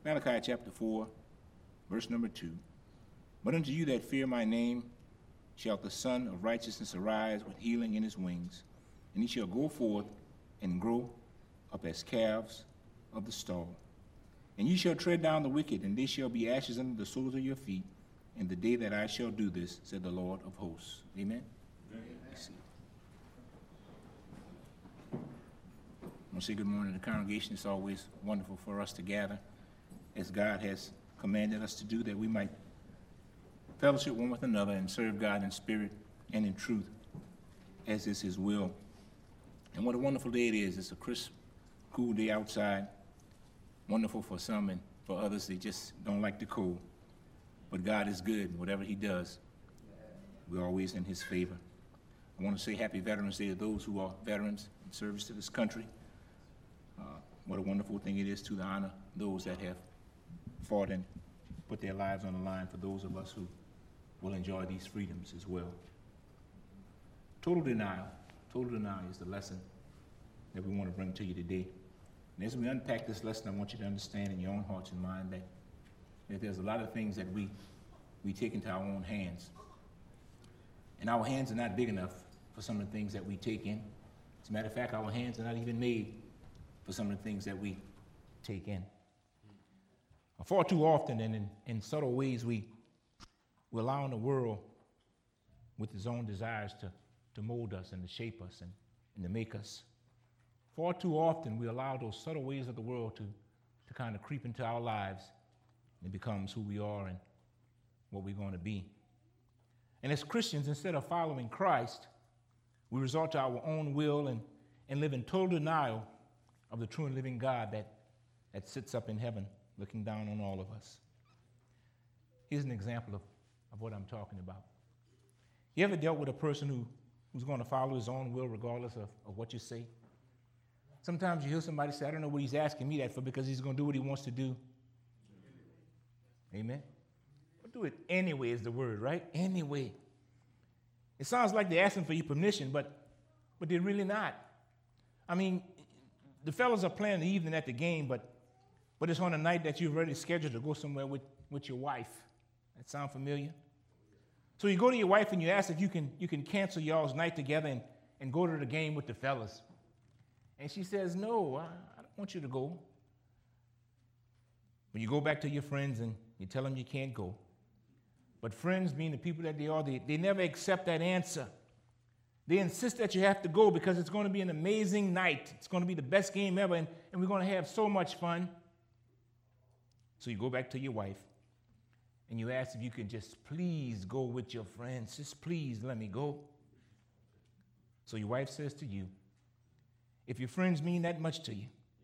Malachi chapter 4, verse number 2. But unto you that fear my name shall the Son of Righteousness arise with healing in his wings, and he shall go forth and grow up as calves of the stall. And ye shall tread down the wicked, and they shall be ashes under the soles of your feet, in the day that I shall do this, said the Lord of hosts. Amen? Amen. I want to say good morning to the congregation. It's always wonderful for us to gather as God has commanded us to do, that we might fellowship one with another and serve God in spirit and in truth, as is his will. And what a wonderful day it is. It's a crisp, cool day outside. Wonderful for some, and for others, they just don't like the cold. But God is good. Whatever he does, we're always in his favor. I want to say happy Veterans Day to those who are veterans in service to this country. What a wonderful thing it is to honor those that have fought and put their lives on the line for those of us who will enjoy these freedoms as well. Total denial is the lesson that we want to bring to you today. And as we unpack this lesson, I want you to understand in your own hearts and mind that there's a lot of things that we take into our own hands. And our hands are not big enough for some of the things that we take in. As a matter of fact, our hands are not even made for some of the things that we take in. Far too often and in subtle ways, we're allowing the world with its own desires to mold us and to shape us and to make us. Far too often, we allow those subtle ways of the world to kind of creep into our lives, and it becomes who we are and what we're going to be. And as Christians, instead of following Christ, we resort to our own will and live in total denial of the true and living God that sits up in heaven looking down on all of us. Here's an example of what I'm talking about. You ever dealt with a person who's going to follow his own will regardless of what you say? Sometimes you hear somebody say, I don't know what he's asking me that for, because he's going to do what he wants to do. Amen? But do it anyway is the word, right? Anyway. It sounds like they're asking for your permission, but they're really not. I mean, the fellas are playing the evening at the game, but it's on a night that you've already scheduled to go somewhere with your wife. That sound familiar? So you go to your wife and you ask if you can cancel y'all's night together and go to the game with the fellas. And she says, no, I don't want you to go. But you go back to your friends and you tell them you can't go. But friends, being the people that they are, they never accept that answer. They insist that you have to go because it's going to be an amazing night. It's going to be the best game ever, and we're going to have so much fun. So you go back to your wife and you ask if you can just please go with your friends. Just please let me go. So your wife says to you, if your friends mean that much to you,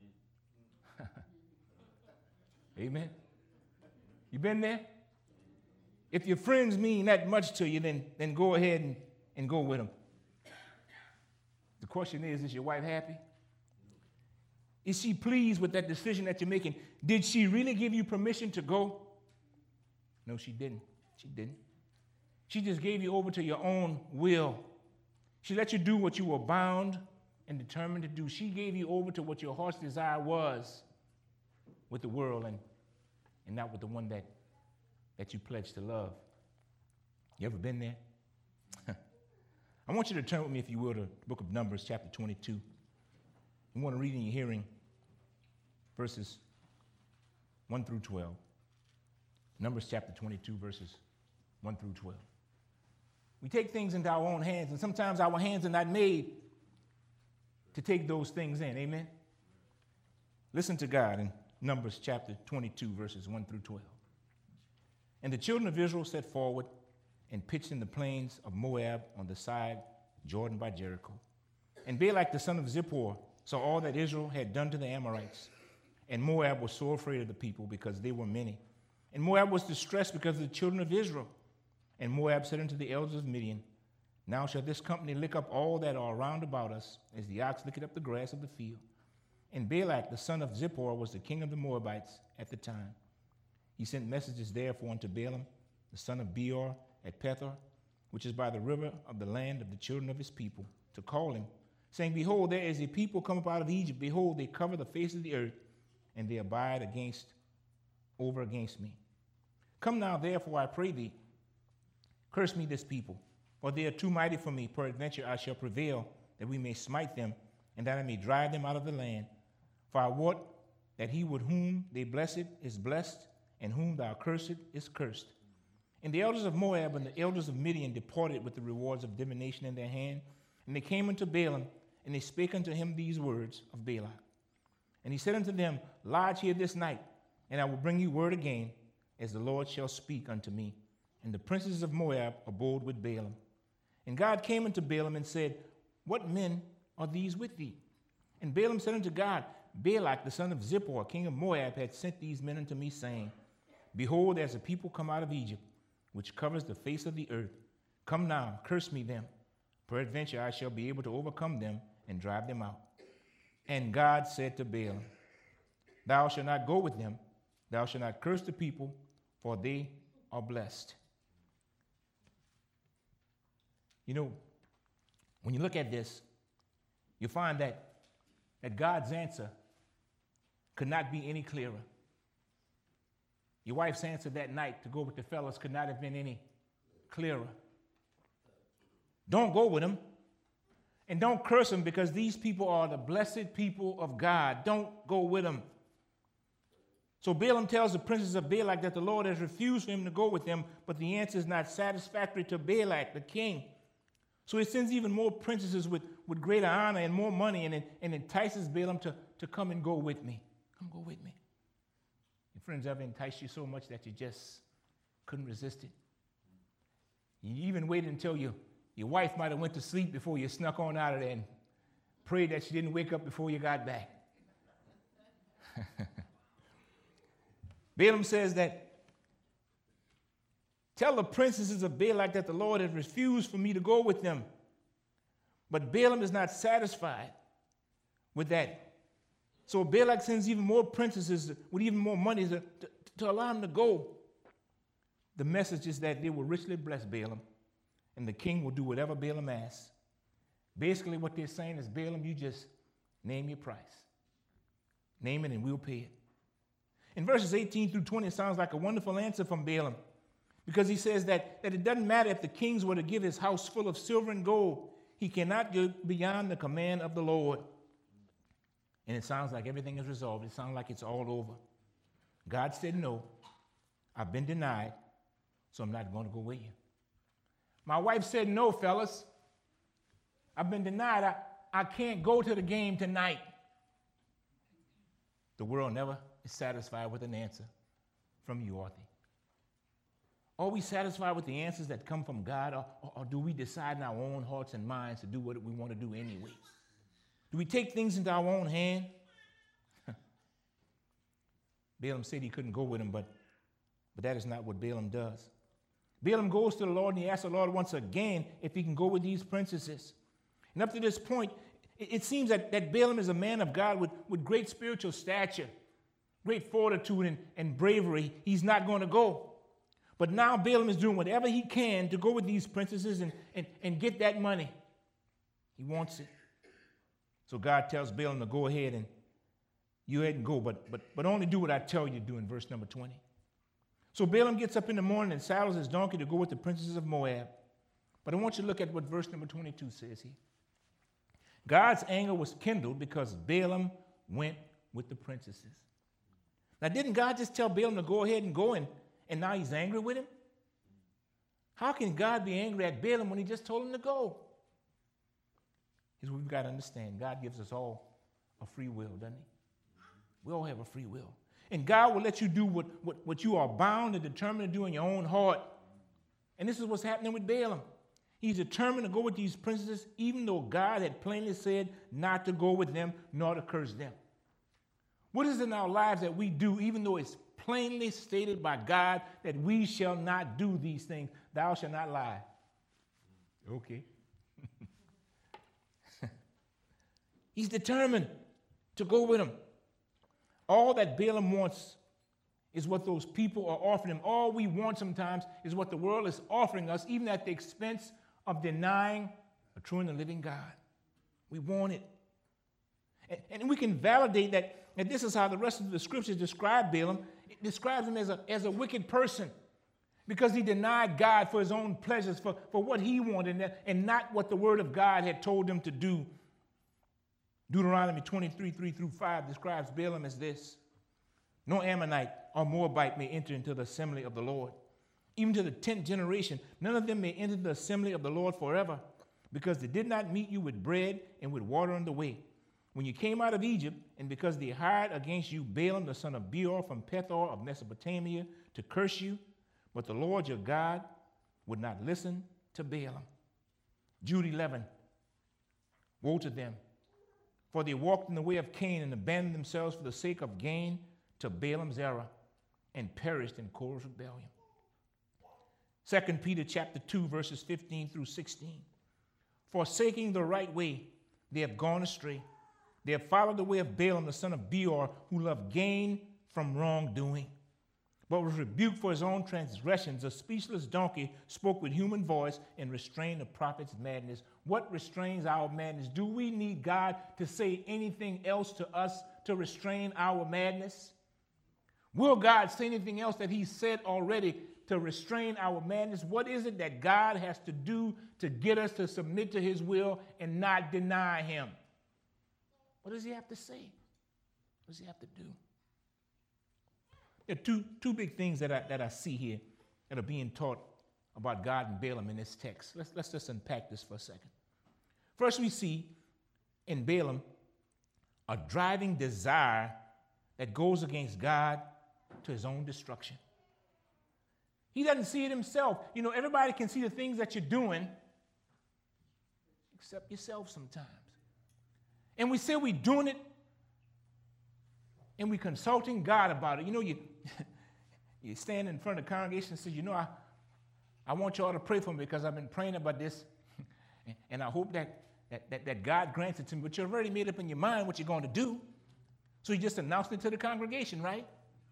amen? You been there? If your friends mean that much to you, then go ahead and go with them. The question is your wife happy? Is she pleased with that decision that you're making? Did she really give you permission to go? No, she didn't. She didn't. She just gave you over to your own will. She let you do what you were bound and determined to do. She gave you over to what your heart's desire was with the world and not with the one that you pledged to love. You ever been there? I want you to turn with me, if you will, to the book of Numbers, chapter 22. I want to read in your hearing verses 1 through 12. Numbers chapter 22, verses 1 through 12. We take things into our own hands, and sometimes our hands are not made to take those things in. Amen? Listen to God in Numbers chapter 22, verses 1 through 12. And the children of Israel set forward and pitched in the plains of Moab on the side Jordan by Jericho. And Balak the son of Zippor saw all that Israel had done to the Amorites. And Moab was so afraid of the people because they were many. And Moab was distressed because of the children of Israel. And Moab said unto the elders of Midian, now shall this company lick up all that are round about us, as the ox licketh up the grass of the field. And Balak the son of Zippor was the king of the Moabites at the time. He sent messages therefore unto Balaam, the son of Beor, at Pethor, which is by the river of the land of the children of his people, to call him, saying, behold, there is a people come up out of Egypt. Behold, they cover the face of the earth, and they abide against over against me. Come now, therefore, I pray thee, curse me this people, for they are too mighty for me. Peradventure I shall prevail, that we may smite them, and that I may drive them out of the land. For I wot that he with whom they blessed is blessed, and whom thou cursed is cursed. And the elders of Moab and the elders of Midian departed with the rewards of divination in their hand. And they came unto Balaam, and they spake unto him these words of Balak. And he said unto them, Lodge here this night, and I will bring you word again, as the Lord shall speak unto me. And the princes of Moab abode with Balaam. And God came unto Balaam and said, What men are these with thee? And Balaam said unto God, Balak the son of Zippor, king of Moab, had sent these men unto me, saying, Behold, as a people come out of Egypt, which covers the face of the earth. Come now, curse me them. Peradventure I shall be able to overcome them and drive them out. And God said to Balaam, Thou shalt not go with them. Thou shalt not curse the people, for they are blessed. You know, when you look at this, you find that God's answer could not be any clearer. Your wife's answer that night to go with the fellas could not have been any clearer. Don't go with them, and don't curse them, because these people are the blessed people of God. Don't go with them. So Balaam tells the princes of Balak that the Lord has refused for him to go with them, but the answer is not satisfactory to Balak, the king. So he sends even more princesses with greater honor and more money, and entices Balaam to come and go with me. Come go with me. Your friends ever enticed you so much that you just couldn't resist it? You even waited until your wife might have went to sleep before you snuck on out of there and prayed that she didn't wake up before you got back. Balaam says that, tell the princesses of Balak that the Lord has refused for me to go with them. But Balaam is not satisfied with that. So Balak sends even more princesses with even more money to allow him to go. The message is that they will richly bless Balaam, and the king will do whatever Balaam asks. Basically what they're saying is, Balaam, you just name your price. Name it and we'll pay it. In verses 18 through 20, it sounds like a wonderful answer from Balaam, because he says that it doesn't matter if the kings were to give his house full of silver and gold. He cannot go beyond the command of the Lord. And it sounds like everything is resolved. It sounds like it's all over. God said no. I've been denied, so I'm not going to go with you. My wife said no, fellas. I've been denied. I can't go to the game tonight. The world never is satisfied with an answer from you, are they? Are we satisfied with the answers that come from God, or do we decide in our own hearts and minds to do what we want to do anyway? Do we take things into our own hand? Balaam said he couldn't go with him, but that is not what Balaam does. Balaam goes to the Lord and he asks the Lord once again if he can go with these princesses. And up to this point, it seems that Balaam is a man of God with great spiritual stature, great fortitude and bravery. He's not going to go. But now Balaam is doing whatever he can to go with these princesses and get that money. He wants it. So God tells Balaam to go ahead and go, but only do what I tell you to do in verse number 20. So Balaam gets up in the morning and saddles his donkey to go with the princesses of Moab. But I want you to look at what verse number 22 says here. God's anger was kindled because Balaam went with the princesses. Now, didn't God just tell Balaam to go ahead and go, and now he's angry with him? How can God be angry at Balaam when he just told him to go? Here's what we've got to understand. God gives us all a free will, doesn't he? We all have a free will. And God will let you do what you are bound and determined to do in your own heart. And this is what's happening with Balaam. He's determined to go with these princesses, even though God had plainly said not to go with them, nor to curse them. What is it in our lives that we do, even though it's plainly stated by God that we shall not do these things? Thou shalt not lie. Okay. He's determined to go with him. All that Balaam wants is what those people are offering him. All we want sometimes is what the world is offering us, even at the expense of denying a true and a living God. We want it. And we can validate that this is how the rest of the scriptures describe Balaam. describes him as a wicked person because he denied God for his own pleasures, for what he wanted, and not what the word of God had told him to do. Deuteronomy 23, 3-5 describes Balaam as this: no Ammonite or Moabite may enter into the assembly of the Lord. Even to the 10th generation, none of them may enter the assembly of the Lord forever, because they did not meet you with bread and with water on the way, when you came out of Egypt, and because they hired against you Balaam the son of Beor from Pethor of Mesopotamia to curse you, but the Lord your God would not listen to Balaam. Jude 11, woe to them, for they walked in the way of Cain and abandoned themselves for the sake of gain to Balaam's error and perished in Korah's rebellion. 2 Peter chapter 2, verses 15-16. Forsaking the right way, they have gone astray. They have followed the way of Balaam, the son of Beor, who loved gain from wrongdoing, but was rebuked for his own transgressions. A speechless donkey spoke with human voice and restrained the prophet's madness. What restrains our madness? Do we need God to say anything else to us to restrain our madness? Will God say anything else that he said already to restrain our madness? What is it that God has to do to get us to submit to his will and not deny him? What does he have to say? What does he have to do? There are two big things that I see here that are being taught about God and Balaam in this text. Let's just unpack this for a second. First, we see in Balaam a driving desire that goes against God to his own destruction. He doesn't see it himself. You know, everybody can see the things that you're doing except yourself sometimes. And we say we're doing it and we're consulting God about it. You know, you stand in front of the congregation and say, you know, I want you all to pray for me because I've been praying about this and I hope that God grants it to me. But you've already made up in your mind what you're going to do. So you just announced it to the congregation, right?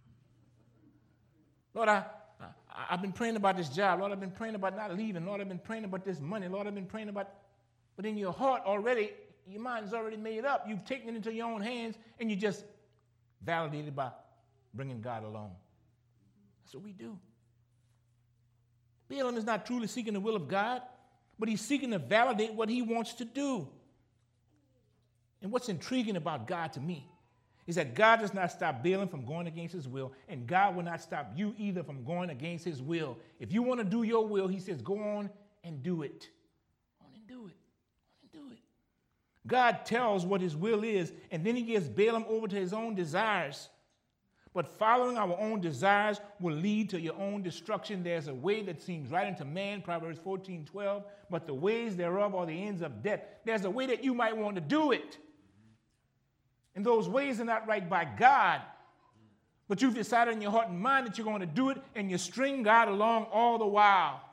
Lord, I've been praying about this job. Lord, I've been praying about not leaving. Lord, I've been praying about this money. Lord, I've been praying about, but in your heart already, your mind is already made up. You've taken it into your own hands and you just validate it by bringing God along. That's what we do. Balaam is not truly seeking the will of God, but he's seeking to validate what he wants to do. And what's intriguing about God to me is that God does not stop Balaam from going against his will, and God will not stop you either from going against his will. If you want to do your will, he says, go on and do it. Go on and do it. Go on and do it. God tells what his will is, and then he gives Balaam over to his own desires. But following our own desires will lead to your own destruction. There's a way that seems right unto man, Proverbs 14:12, but the ways thereof are the ends of death. There's a way that you might want to do it. And those ways are not right by God. But you've decided in your heart and mind that you're going to do it, and you string God along all the while.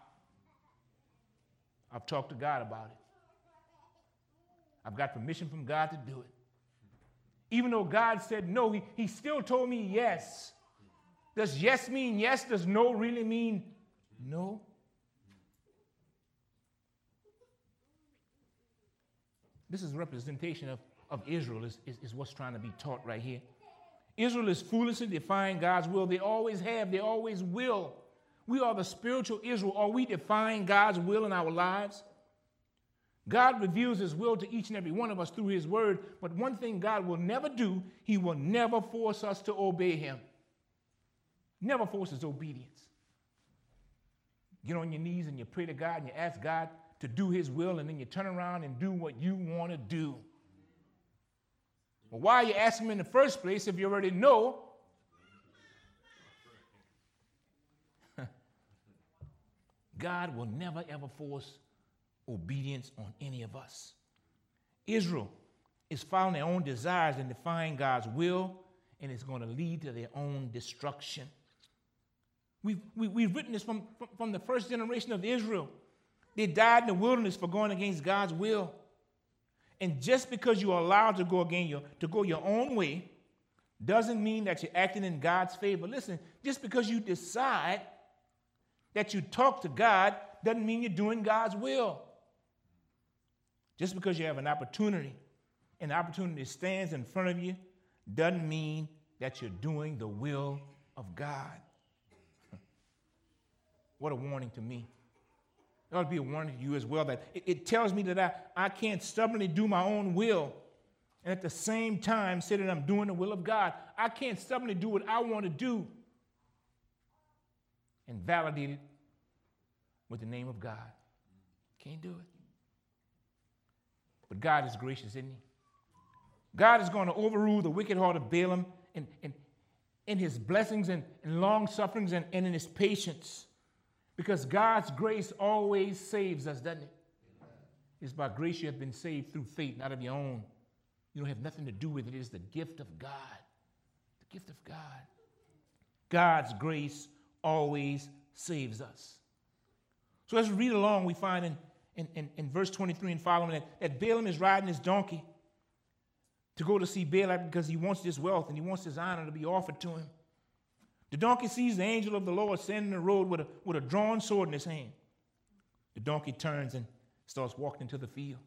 I've talked to God about it. I've got permission from God to do it. Even though God said no, he still told me yes. Does yes mean yes? Does no really mean no? This is a representation of Israel is what's trying to be taught right here. Israel is foolishly defying God's will. They always have. They always will. We are the spiritual Israel. Are we defying God's will in our lives? God reveals his will to each and every one of us through his word. But one thing God will never do, he will never force us to obey him. Never forces obedience. Get on your knees and you pray to God and you ask God to do his will, and then you turn around and do what you want to do. Well, why are you asking him in the first place if you already know? God will never, ever force obedience on any of us. Israel is following their own desires and defying God's will, and it's going to lead to their own destruction. We've written this from the first generation of Israel. They died in the wilderness for going against God's will. And just because you are allowed to go your own way doesn't mean that you're acting in God's favor. Listen, just because you decide that you talk to God doesn't mean you're doing God's will. Just because you have an opportunity and the opportunity stands in front of you doesn't mean that you're doing the will of God. What a warning to me. It ought to be a warning to you as well, that it tells me that I can't stubbornly do my own will and at the same time say that I'm doing the will of God. I can't stubbornly do what I want to do and validate it with the name of God. Can't do it. But God is gracious, isn't he? God is going to overrule the wicked heart of Balaam in his blessings and long sufferings and in his patience. Because God's grace always saves us, doesn't it? It's by grace you have been saved through faith, not of your own. You don't have nothing to do with it. It is the gift of God. The gift of God. God's grace always saves us. So as we read along, we find in verse 23 and following that Balaam is riding his donkey to go to see Balak because he wants this wealth and he wants this honor to be offered to him. The donkey sees the angel of the Lord standing in the road with a drawn sword in his hand. The donkey turns and starts walking into the field.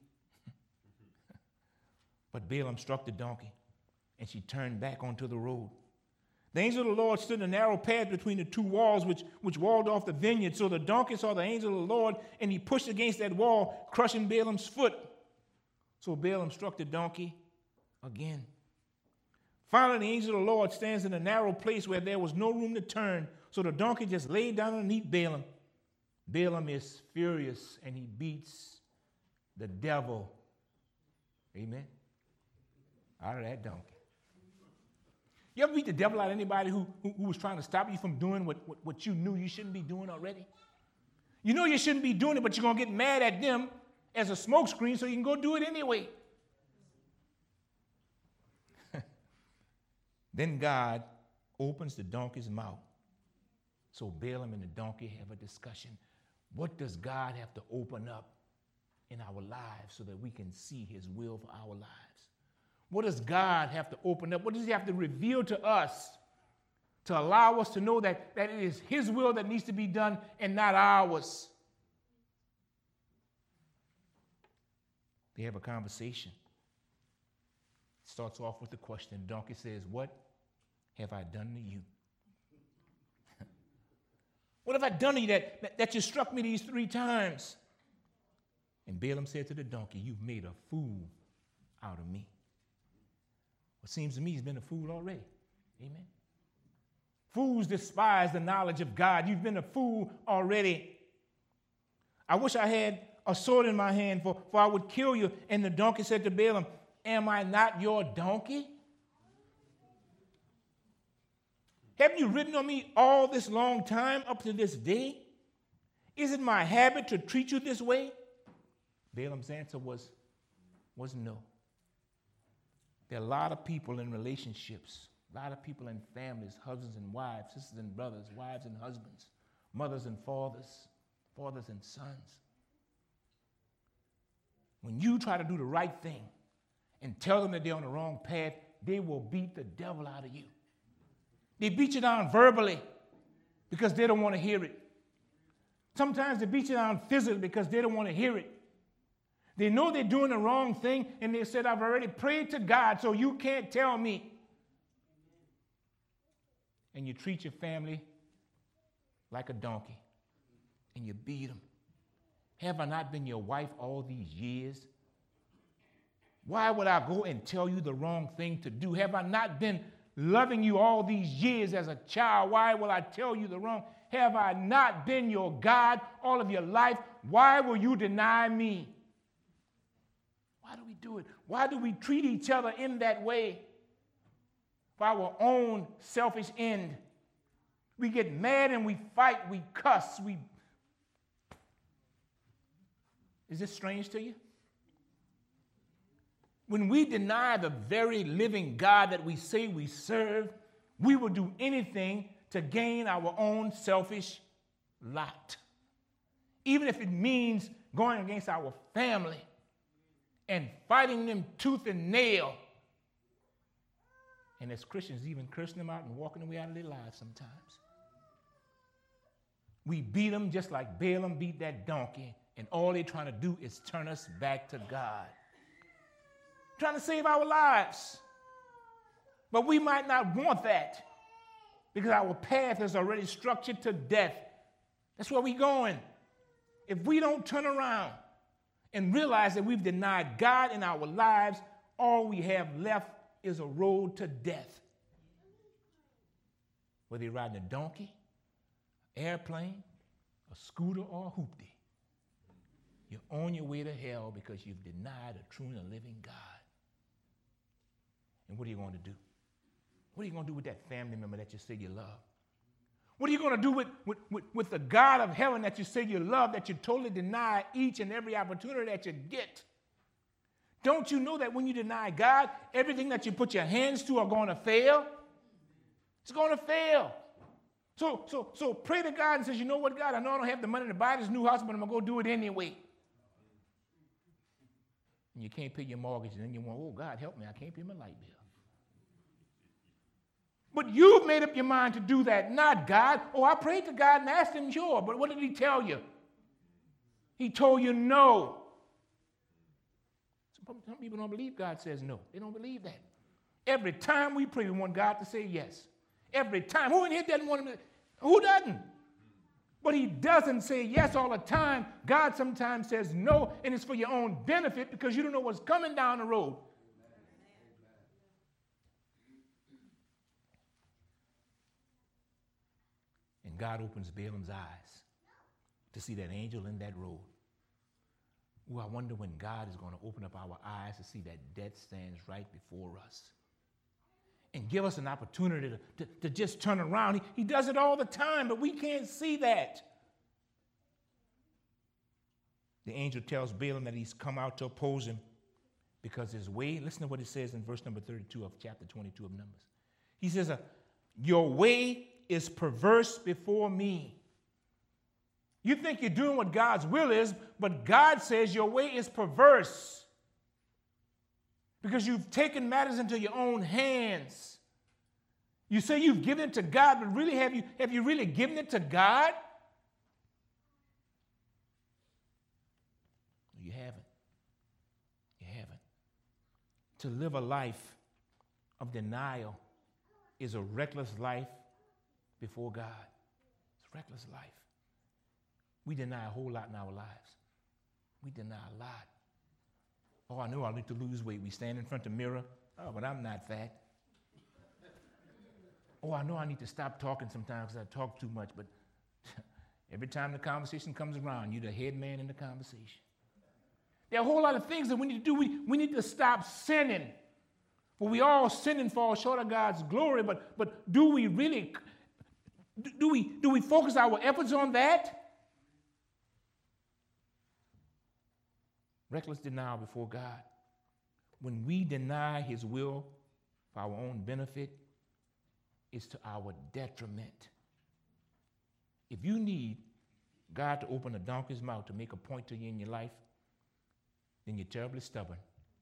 But Balaam struck the donkey, and she turned back onto the road. The angel of the Lord stood in a narrow path between the two walls which walled off the vineyard. So the donkey saw the angel of the Lord, and he pushed against that wall, crushing Balaam's foot. So Balaam struck the donkey again. Finally, the angel of the Lord stands in a narrow place where there was no room to turn. So the donkey just laid down underneath Balaam. Balaam is furious, and he beats the devil. Amen. Out of that donkey. You ever beat the devil out of anybody who was trying to stop you from doing what you knew you shouldn't be doing already? You know you shouldn't be doing it, but you're going to get mad at them as a smokescreen so you can go do it anyway. Then God opens the donkey's mouth. So Balaam and the donkey have a discussion. What does God have to open up in our lives so that we can see his will for our lives? What does God have to open up? What does he have to reveal to us to allow us to know that it is his will that needs to be done and not ours? They have a conversation. It starts off with the question. The donkey says, "What have I done to you? What have I done to you that you struck me these 3 times? And Balaam said to the donkey, "You've made a fool out of me." Well, it seems to me he's been a fool already. Amen. Fools despise the knowledge of God. You've been a fool already. I wish I had a sword in my hand, for I would kill you. And the donkey said to Balaam, "Am I not your donkey? Haven't you ridden on me all this long time up to this day? Is it my habit to treat you this way?" Balaam's answer was no. There are a lot of people in relationships, a lot of people in families, husbands and wives, sisters and brothers, wives and husbands, mothers and fathers, fathers and sons. When you try to do the right thing and tell them that they're on the wrong path, they will beat the devil out of you. They beat you down verbally because they don't want to hear it. Sometimes they beat you down physically because they don't want to hear it. They know they're doing the wrong thing, and they said, "I've already prayed to God, so you can't tell me." And you treat your family like a donkey, and you beat them. Have I not been your wife all these years? Why would I go and tell you the wrong thing to do? Have I not been loving you all these years as a child? Why will I tell you the wrong? Have I not been your God all of your life? Why will you deny me? Why do we do it? Why do we treat each other in that way? For our own selfish end. We get mad and we fight, we cuss, Is this strange to you? When we deny the very living God that we say we serve, we will do anything to gain our own selfish lot. Even if it means going against our family and fighting them tooth and nail. And as Christians, even cursing them out and walking away out of their lives sometimes. We beat them just like Balaam beat that donkey, and all they're trying to do is turn us back to God. Trying to save our lives. But we might not want that. because our path is already structured to death. That's where we're going. If we don't turn around and realize that we've denied God in our lives, all we have left is a road to death. Whether you're riding a donkey, airplane, a scooter, or a hoopty, you're on your way to hell because you've denied a true and a living God. And what are you going to do? What are you going to do with that family member that you say you love? What are you going to do with the God of heaven that you say you love, that you totally deny each and every opportunity that you get? Don't you know that when you deny God, everything that you put your hands to are going to fail? It's going to fail. So pray to God and say, you know what, God, I know I don't have the money to buy this new house, but I'm going to go do it anyway. And you can't pay your mortgage, and then you want, oh, God, help me, I can't pay my light bill. But you've made up your mind to do that, not God. Oh, I prayed to God and asked him, sure, but what did he tell you? He told you no. Some people don't believe God says no. They don't believe that. Every time we pray, we want God to say yes. Every time. Who in here doesn't want him to? Who doesn't? But he doesn't say yes all the time. God sometimes says no, and it's for your own benefit because you don't know what's coming down the road. And God opens Balaam's eyes to see that angel in that road. Ooh, I wonder when God is going to open up our eyes to see that death stands right before us and give us an opportunity to just turn around. He does it all the time, but we can't see that. The angel tells Balaam that he's come out to oppose him because his way, listen to what it says in verse number 32 of chapter 22 of Numbers. He says, your way is perverse before me. You think you're doing what God's will is, but God says your way is perverse because you've taken matters into your own hands. You say you've given it to God, but really, have you really given it to God? You haven't. You haven't. To live a life of denial is a reckless life before God. It's a reckless life. We deny a whole lot in our lives. We deny a lot. Oh, I know I need to lose weight. We stand in front of the mirror. Oh, but I'm not fat. Oh, I know I need to stop talking sometimes because I talk too much. But every time the conversation comes around, you're the head man in the conversation. There are a whole lot of things that we need to do. We need to stop sinning. Well, we all sin and fall short of God's glory, but do we really, do we focus our efforts on that? Reckless denial before God. When we deny his will for our own benefit, it's to our detriment. If you need God to open a donkey's mouth to make a point to you in your life, then you're terribly stubborn.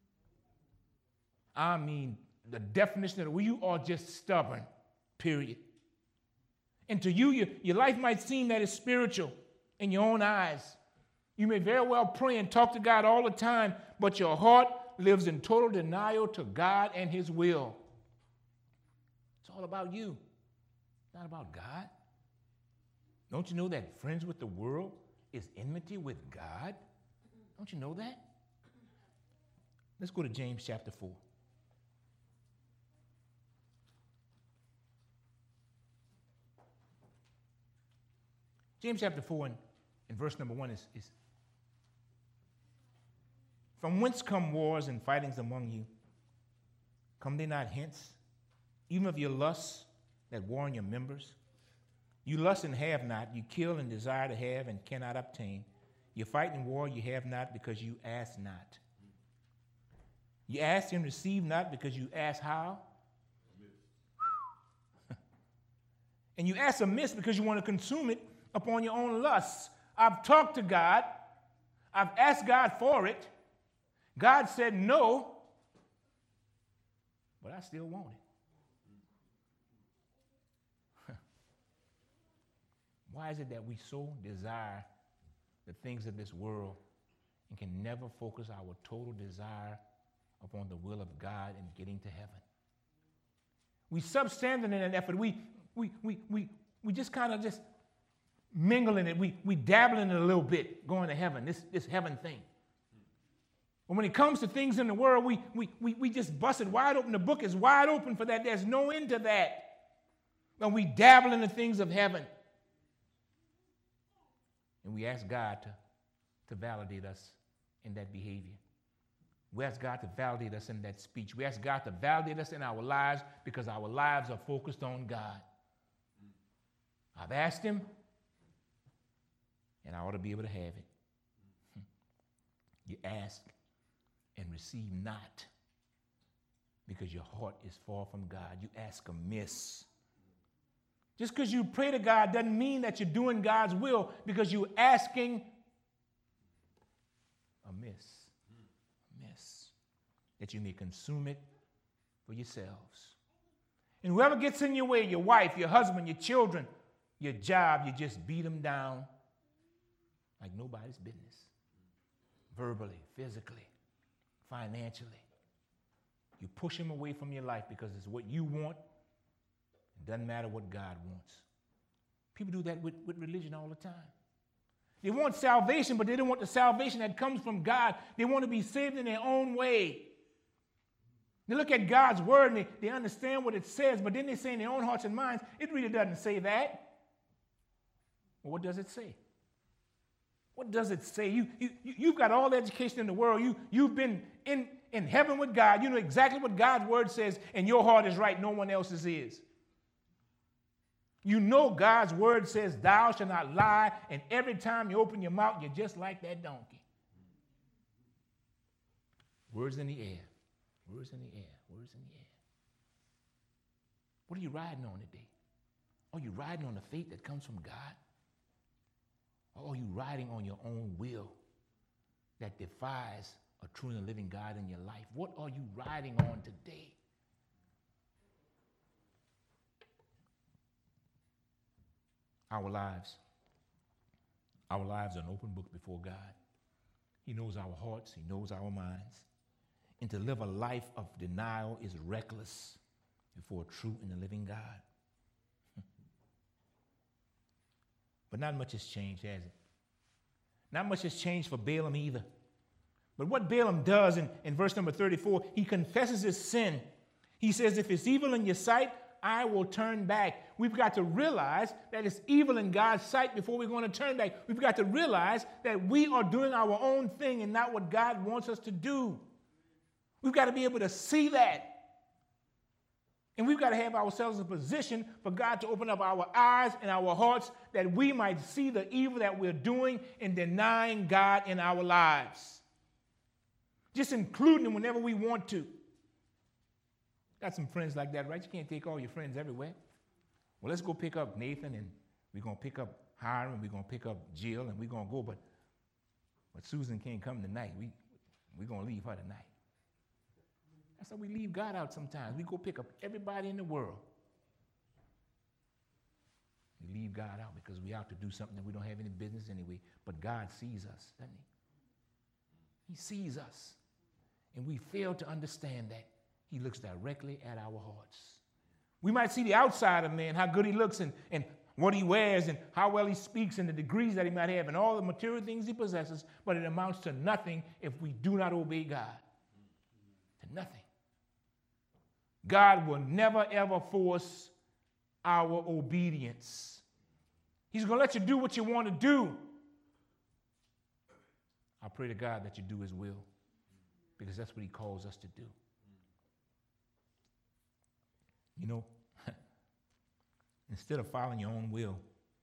I mean, the definition of you are just stubborn, period. And to you, your life might seem that it's spiritual in your own eyes. You may very well pray and talk to God all the time, but your heart lives in total denial to God and his will. It's all about you, not about God. Don't you know that friends with the world is enmity with God? Don't you know that? Let's go to James chapter 4. James chapter 4 and verse number 1 is from whence come wars and fightings among you? Come they not hence? Even of your lusts that war in your members? You lust and have not. You kill and desire to have and cannot obtain. You fight and war you have not because you ask not. You ask and receive not because you ask how? And you ask amiss because you want to consume it upon your own lusts. I've talked to God. I've asked God for it. God said no, but I still want it. Why is it that we so desire the things of this world and can never focus our total desire upon the will of God and getting to heaven? We substandard in an effort. We we just kind of just mingle in it. We dabble in it a little bit, going to heaven, this heaven thing. But when it comes to things in the world, we just bust it wide open. The book is wide open for that. There's no end to that. When we dabble in the things of heaven. And we ask God to validate us in that behavior. We ask God to validate us in that speech. We ask God to validate us in our lives because our lives are focused on God. I've asked him, and I ought to be able to have it. You ask and receive not because your heart is far from God. You ask amiss. Just because you pray to God doesn't mean that you're doing God's will because you're asking amiss. Amiss. That you may consume it for yourselves. And whoever gets in your way, your wife, your husband, your children, your job, you just beat them down like nobody's business. Verbally, physically, financially. You push them away from your life because it's what you want. It doesn't matter what God wants. People do that with religion all the time. They want salvation, but they don't want the salvation that comes from God. They want to be saved in their own way. They look at God's word and they understand what it says, but then they say in their own hearts and minds, it really doesn't say that. Well, what does it say? What does it say? You've got all the education in the world. You've been in heaven with God. You know exactly what God's word says, and your heart is right. No one else's is. You know God's word says, thou shalt not lie, and every time you open your mouth, you're just like that donkey. Words in the air. Words in the air. Words in the air. What are you riding on today? Are you riding on the faith that comes from God? Or are you riding on your own will that defies a true and living God in your life? What are you riding on today? Our lives are an open book before God. He knows our hearts. He knows our minds. And to live a life of denial is reckless before a true and a living God. But not much has changed, has it? Not much has changed for Balaam either. But what Balaam does in verse number 34, he confesses his sin. He says, if it's evil in your sight, I will turn back. We've got to realize that it's evil in God's sight before we're going to turn back. We've got to realize that we are doing our own thing and not what God wants us to do. We've got to be able to see that. And we've got to have ourselves in a position for God to open up our eyes and our hearts that we might see the evil that we're doing in denying God in our lives. Just including them whenever we want to. Got some friends like that, right? You can't take all your friends everywhere. Well, let's go pick up Nathan, and we're going to pick up Hiram, we're going to pick up Jill, and we're going to go, but Susan can't come tonight. We're going to leave her tonight. That's how we leave God out sometimes. We go pick up everybody in the world. We leave God out because we're out to do something that we don't have any business anyway. But God sees us, doesn't he? He sees us. And we fail to understand that. He looks directly at our hearts. We might see the outside of man, how good he looks and what he wears and how well he speaks and the degrees that he might have and all the material things he possesses, but it amounts to nothing if we do not obey God. To nothing. God will never, ever force our obedience. He's going to let you do what you want to do. I pray to God that you do his will because that's what he calls us to do. You know, instead of following your own will,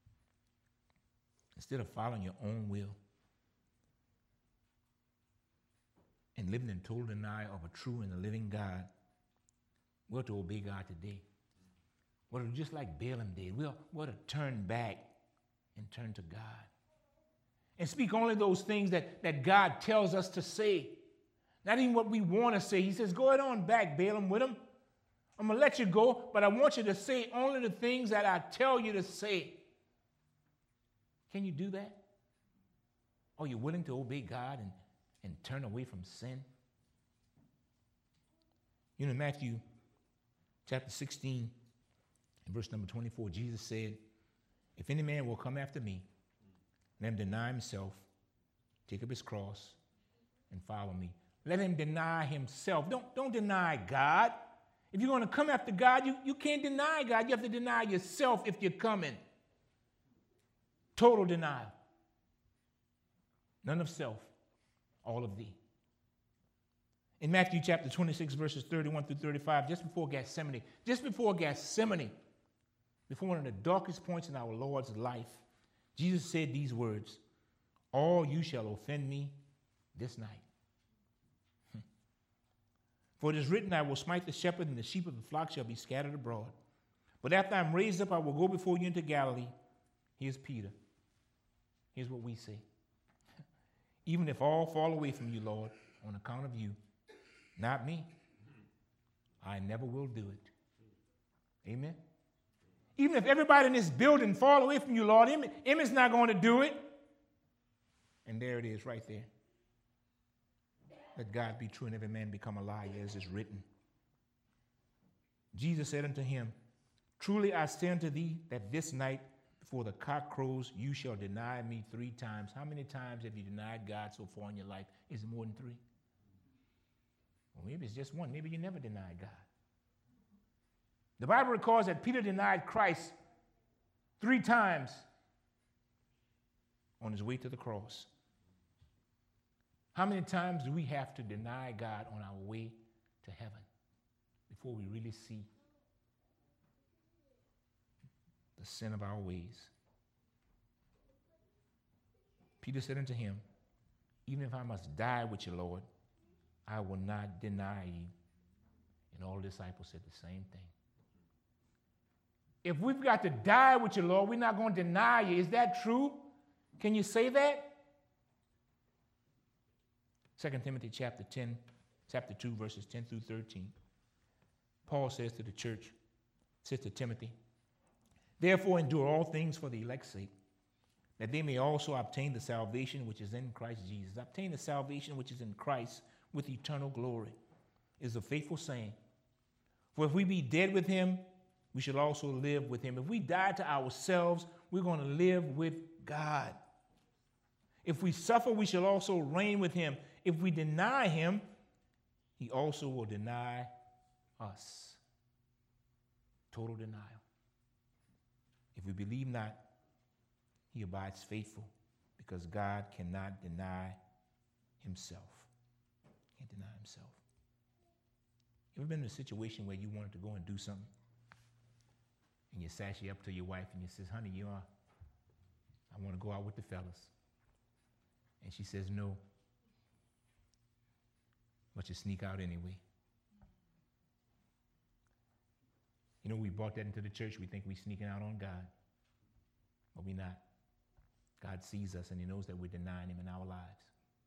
and living in total denial of a true and a living God, we're to obey God today. We're to, just like Balaam did, we're to turn back and turn to God. And speak only those things that God tells us to say. Not even what we want to say. He says, go ahead on back, Balaam, with him. I'm going to let you go, but I want you to say only the things that I tell you to say. Can you do that? Are you willing to obey God and turn away from sin? You know, Matthew chapter 16 In verse number 24, Jesus said, if any man will come after me, let him deny himself, take up his cross, and follow me. Let him deny himself. Don't deny God. If you're going to come after God, you can't deny God. You have to deny yourself if you're coming. Total denial. None of self, all of thee. In Matthew chapter 26, verses 31 through 35, just before Gethsemane, before one of the darkest points in our Lord's life, Jesus said these words, all you shall offend me this night. For it is written, I will smite the shepherd, and the sheep of the flock shall be scattered abroad. But after I'm raised up, I will go before you into Galilee. Here's Peter. Here's what we say. Even if all fall away from you, Lord, on account of you, not me, I never will do it. Amen? Even if everybody in this building fall away from you, Lord, Emmett's not going to do it. And there it is right there. Let God be true and every man become a liar, as is written. Jesus said unto him, truly I say unto thee that this night before the cock crows, you shall deny me 3 times. How many times have you denied God so far in your life? Is it more than 3? Well, maybe it's just 1. Maybe you never denied God. The Bible records that Peter denied Christ 3 times on his way to the cross. How many times do we have to deny God on our way to heaven before we really see the sin of our ways? Peter said unto him, even if I must die with you, Lord, I will not deny you. And all the disciples said the same thing. If we've got to die with you, Lord, we're not going to deny you. Is that true? Can you say that? 2 Timothy chapter 2, verses 10 through 13. Paul says to the church, says to Timothy, therefore endure all things for the elect's sake, that they may also obtain the salvation which is in Christ Jesus. Obtain the salvation which is in Christ with eternal glory is a faithful saying. For if we be dead with him, we shall also live with him. If we die to ourselves, we're going to live with God. If we suffer, we shall also reign with him. If we deny him, he also will deny us. Total denial. If we believe not, he abides faithful, because God cannot deny himself. Can't deny himself. You ever been in a situation where you wanted to go and do something, and you sassy up to your wife and you says, honey, I want to go out with the fellas. And she says, no. But you sneak out anyway. You know, we brought that into the church. We think we're sneaking out on God. But we're not. God sees us and he knows that we're denying him in our lives.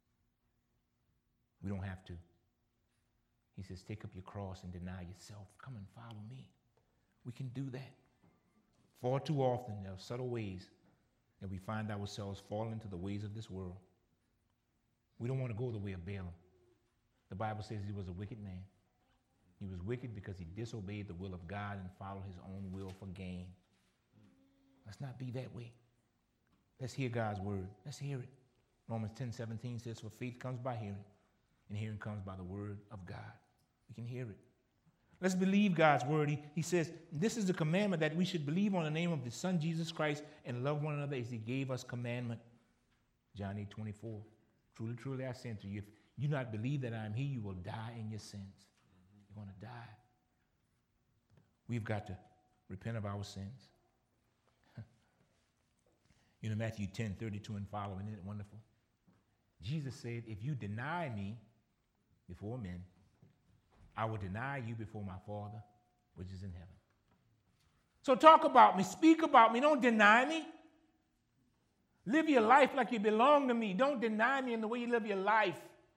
We don't have to. He says, take up your cross and deny yourself. Come and follow me. We can do that. Far too often, there are subtle ways that we find ourselves falling into the ways of this world. We don't want to go the way of Balaam. The Bible says he was a wicked man. He was wicked because he disobeyed the will of God and followed his own will for gain. Let's not be that way. Let's hear God's word. Let's hear it. Romans 10:17 says, for faith comes by hearing, and hearing comes by the word of God. We can hear it. Let's believe God's word. He says, this is the commandment, that we should believe on the name of his Son, Jesus Christ, and love one another as he gave us commandment. John 8:24. Truly, truly, I say unto you, if you not believe that I am he, you will die in your sins. You're going to die. We've got to repent of our sins. You know, Matthew 10:32 and following, isn't it wonderful? Jesus said, if you deny me before men, I will deny you before my Father, which is in heaven. So talk about me, speak about me, don't deny me. Live your life like you belong to me. Don't deny me in the way you live your life.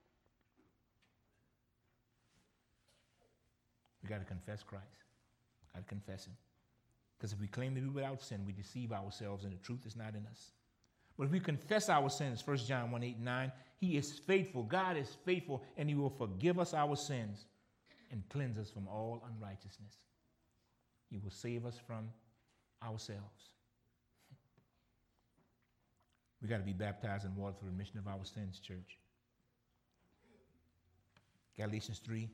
We got to confess Christ. Got to confess him. Because if we claim to be without sin, we deceive ourselves and the truth is not in us. But if we confess our sins, 1 John 1:8-9, he is faithful. God is faithful, and he will forgive us our sins and cleanse us from all unrighteousness. He will save us from ourselves. We got to be baptized in water for the remission of our sins, church. Galatians 3,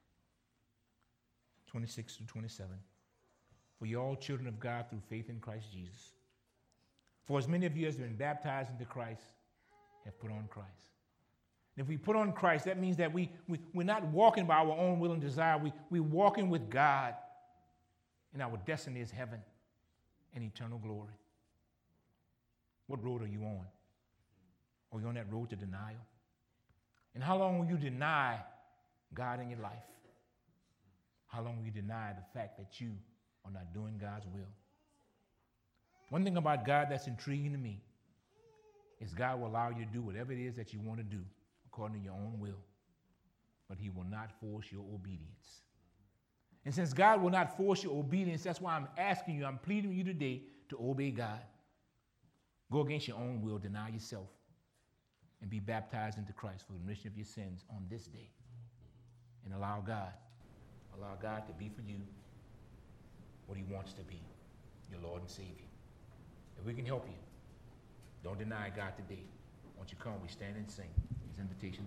26 to 27. For you are all children of God through faith in Christ Jesus. For as many of you as have been baptized into Christ have put on Christ. And if we put on Christ, that means that we're not walking by our own will and desire. We're walking with God. And our destiny is heaven and eternal glory. What road are you on? Are you on that road to denial? And how long will you deny God in your life? How long will you deny the fact that you are not doing God's will? One thing about God that's intriguing to me is God will allow you to do whatever it is that you want to do according to your own will, but he will not force your obedience. And since God will not force your obedience, that's why I'm asking you, I'm pleading with you today to obey God. Go against your own will, deny yourself, and be baptized into Christ for the remission of your sins on this day. And allow God to be for you what he wants to be, your Lord and Savior. If we can help you, don't deny God today. Won't you come? We stand and sing his invitation.